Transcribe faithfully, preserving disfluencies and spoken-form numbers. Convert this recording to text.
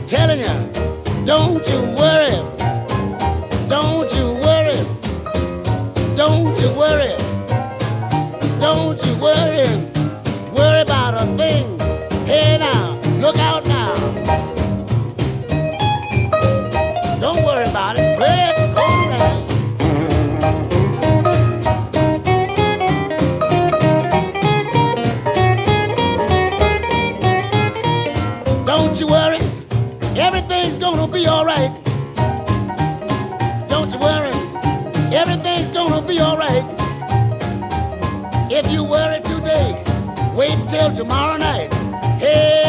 telling you, don't you worry, don't you worry, don't you worry, don't you worry, worry about a thing. Hey now, look out now. Don't worry about it. Play it on now. Don't you worry, everything's gonna be all right. Don't you worry, everything's gonna be all right. If you worry today, wait until tomorrow night. Hey.